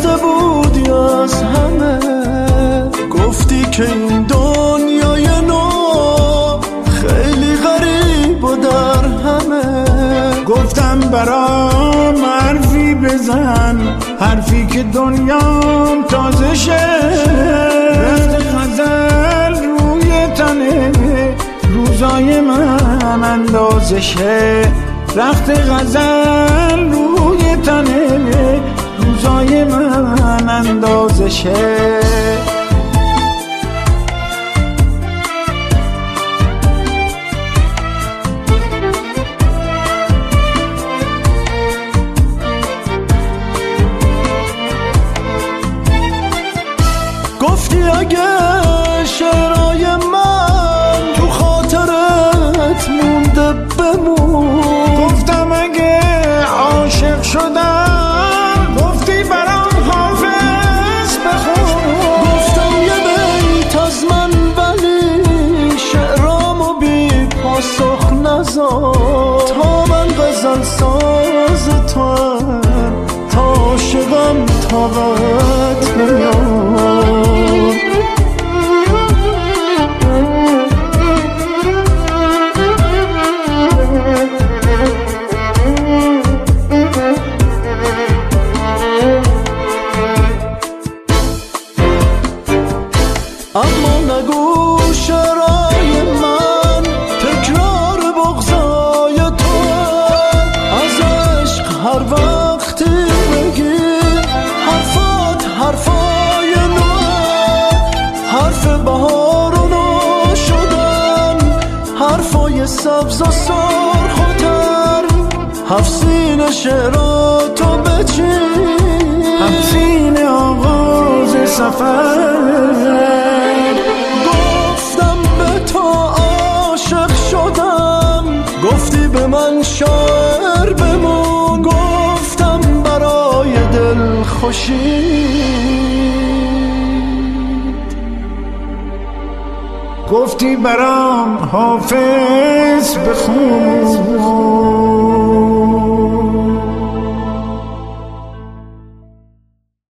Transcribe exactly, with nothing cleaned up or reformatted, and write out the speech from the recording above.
تازه بودی از همه، گفتی که این دنیای نو خیلی غریب و در همه. گفتم برام حرفی بزن، حرفی که دنیام تازه شه. رخت غزل روی تنه روزای من اندازه شه. رخت غزل روی تنه روزای من اندازه شه. گفتی اگه شعرهای من تو خاطرت مونده بمون. گفتم اگه عاشق شدم، گفتی برام حافظ بخون. گفتم یه بیت از من ولی شعرامو بی پاسخ نذار. تا من غزل ساز توام، تا عاشقم طاقت نمیاد. اما نگو شعرهای من تکرار بغضای تو. از عشق هر وقتی بگی حرفات حرفای نو، حرف بهارونو شدن، حرفای سبز و سرخ و تر. هفسین شعراتو بچین، هفسین آغاز سفر. گفتی به من شاعر بمون، گفتم برای دل خوشید. گفتی برام حافظ بخون.